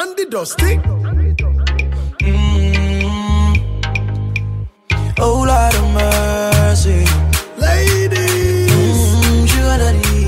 Andy Dusty. Oh Lord of mercy, ladies. Sugar daddy.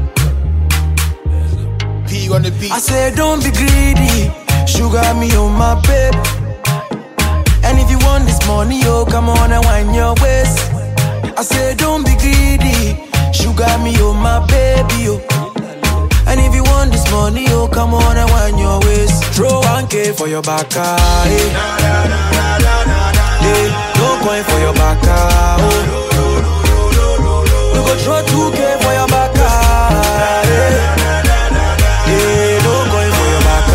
P on the beat. I said don't be greedy, sugar me on my babe. And if you want this money, oh come on and wind your waist. I said don't be greedy, sugar me on my baby, oh. And if you want this money, oh come on and wind your waist. Throw 1K for your back, eh. No coin for your back, oh. You go throw 2K for your back, eh. No coin for your back,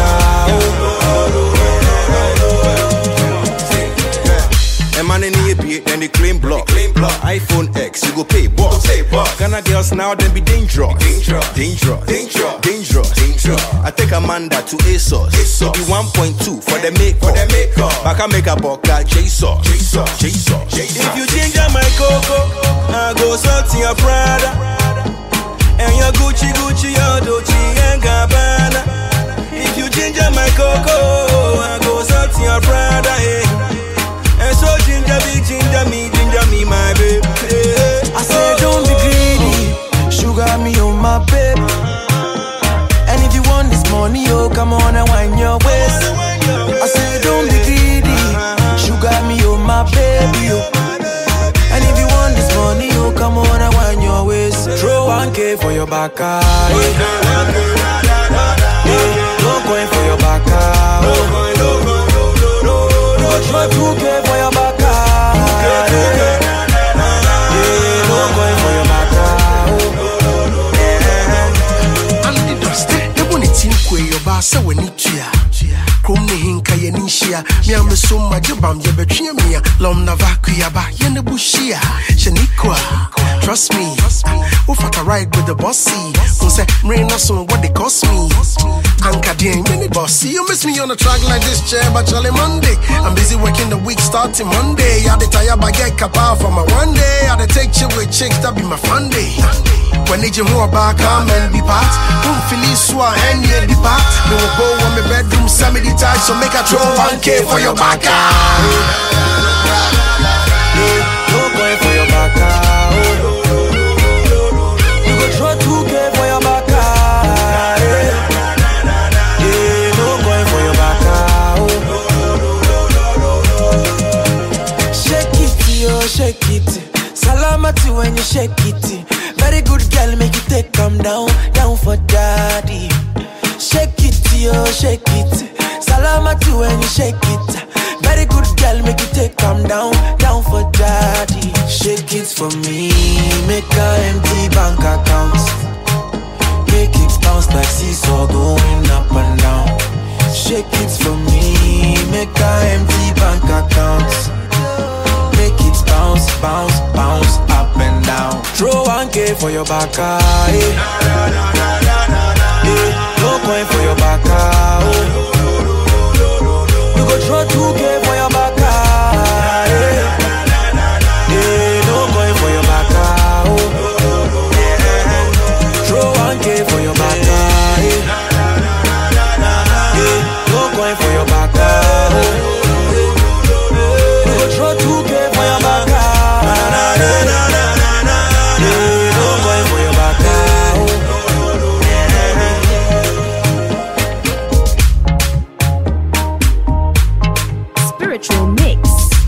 oh. A man in the AP, then they claim block. iPhone X, you go pay boss. Ghana girls now, then be dangerous. Dangerous. I take Amanda to ASOS. Give you 1.2 for the makeup. Back I make a boca, J-Sauce. If you ginger my cocoa, I go something your Prada. And your Gucci, your Dolce and Gabbana. If you ginger my cocoa, I go something your Prada, eh. And so ginger me, my baby. I said don't be greedy, sugar me on my baby. And if you want this money, oh come on and wind your waist. I said don't be greedy, sugar me on my baby, oh. And if you want this money, oh come on and wind your waist. Throw 1K for your back, eh. No coin for your back, oh. Throw 2K for your back, Say when it Chrome Hinka Yanishia, Miam so much abam Yabetria, Lom Navakia, Yen Bushia, Shaniqua. Trust me, who fat a ride with the bossy, who say, rain us on what they cost me. Anka Ding, mini bossy, you miss me on a track like this chair, but Charlie Monday. I'm busy working the week starting Monday. I tire by get kappa for my one day. I take chill with chicks, that be my fun day. When they more back, come and be part. Won't feel swa and ye depart. Me will go on my bedroom, send me the time, so make a throw 1K for your back. No coin for your back. You go throw 2K for your back. No coin for your back. Shake it, yo, shake it. Salamati when you shake it. Very good girl, make you take calm down for daddy. Shake it, yo, shake it. Salamati when you shake it. Very good girl, make you take calm down for daddy. Shake it for me, make a empty bank account. Make it bounce like seesaw going up and down. Shake it for me, make a empty bank account. Make it bounce up and down. Throw 1K for your back, eh. No coin for your back, you go throw 2K for your back, eh. No coin for your back, throw 1K for your back, eh. No coin for your back, you go throw 2K for your back, no coin for your back. Spiritual mix.